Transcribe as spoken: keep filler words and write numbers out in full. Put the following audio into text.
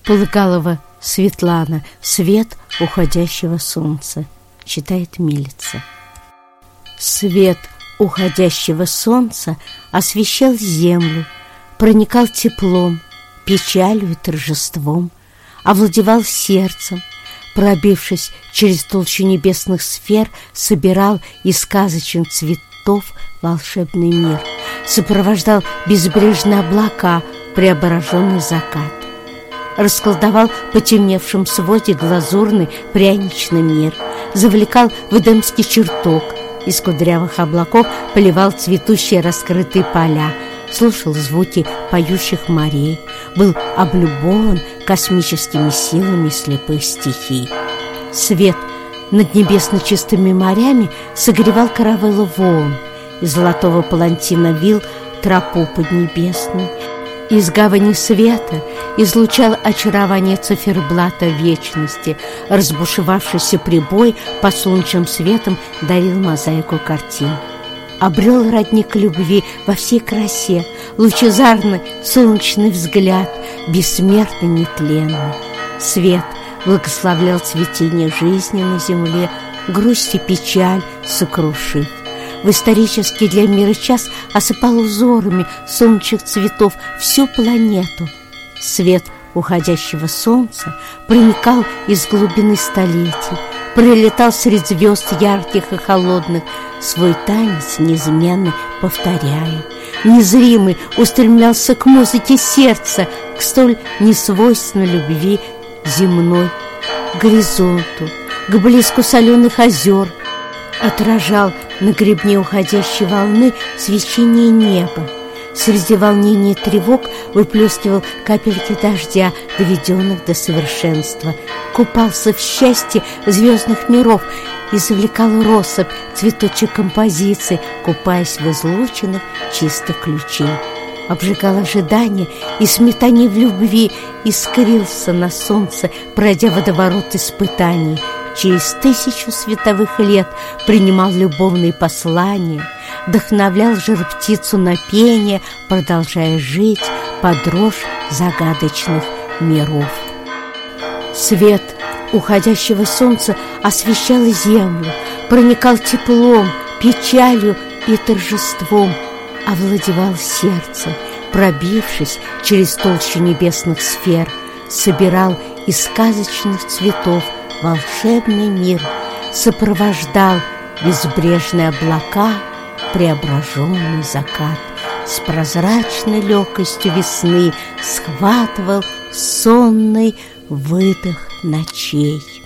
Полыгалова Светлана. Свет уходящего солнца. Читает Милица. Свет уходящего солнца освещал землю, проникал теплом, печалью и торжеством, овладевал сердцем, пробившись через толщу небесных сфер, собирал из сказочных цветов волшебный мир, сопровождал безбрежные облака, преображенный закат, расколдовал по темневшем своде глазурный пряничный мир, завлекал в эдемский чертог, из кудрявых облаков поливал цветущие раскрытые поля, слушал звуки поющих морей, был облюбован космическими силами слепых стихий. Свет над небесно чистыми морями согревал каравеллу волн, из золотого палантина вил тропу поднебесную. Из гавани света излучал очарование циферблата вечности. Разбушевавшийся прибой по солнечным светом дарил мозаику картин. Обрел родник любви во всей красе, лучезарный солнечный взгляд, бессмертный, нетленный. Свет благословлял цветение жизни на земле, грусть и печаль сокрушив. В исторический для мира час осыпал узорами солнечных цветов всю планету. Свет уходящего солнца проникал из глубины столетий, пролетал средь звезд ярких и холодных, свой танец неизменно повторяя. Незримый устремлялся к музыке сердца, к столь несвойственной любви земной, к горизонту, к блеску соленых озер, отражал на гребне уходящей волны свечение неба. Среди волнений и тревог выплескивал капельки дождя, доведенных до совершенства, купался в счастье звездных миров и завлекал россыпь цветочек композиции, купаясь в излученных чистых ключей. Обжигал ожидание и сметание в любви, искрился на солнце, пройдя водоворот испытаний. Через тысячу световых лет принимал любовные послания, вдохновлял жар-птицу на пение, продолжая жить под дрожь загадочных миров. Свет уходящего солнца освещал землю, проникал теплом, печалью и торжеством, овладевал сердцем, пробившись через толщу небесных сфер, собирал из сказочных цветов волшебный мир, сопровождал безбрежные облака, преображенный закат, с прозрачной легкостью весны схватывал сонный выдох ночей.